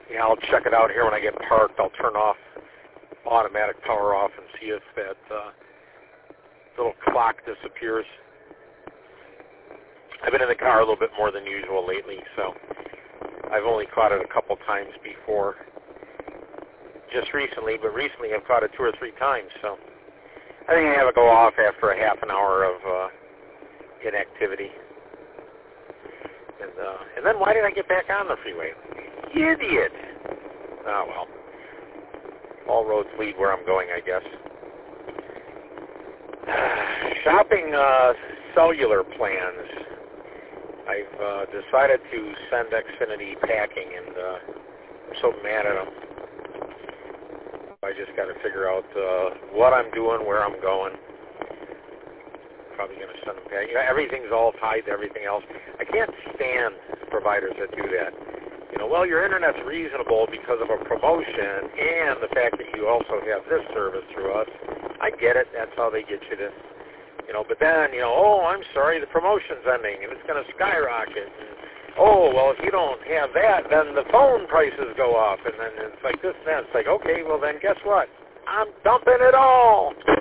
Yeah, I'll check it out here when I get parked. I'll turn off automatic power off and see if that little clock disappears. I've been in the car a little bit more than usual lately, so I've only caught it a couple times before. Just recently, but recently I've caught it 2 or 3 times, so I think I have it go off after a half an hour of inactivity. And then why did I get back on the freeway? Idiot! Oh, well. All roads lead where I'm going, I guess. Shopping cellular plans. I've decided to send Xfinity packing, and I'm so mad at them. I just got to figure out what I'm doing, where I'm going. Probably going to send them packing. You know, everything's all tied to everything else. I can't stand providers that do that. You know, well, your internet's reasonable because of a promotion and the fact that you also have this service through us. I get it. That's how they get you to, you know, but then, you know, oh, I'm sorry, the promotion's ending and it's going to skyrocket. And, oh, well, if you don't have that, then the phone prices go up. And then it's like this and that. It's like, okay, well, then guess what? I'm dumping it all.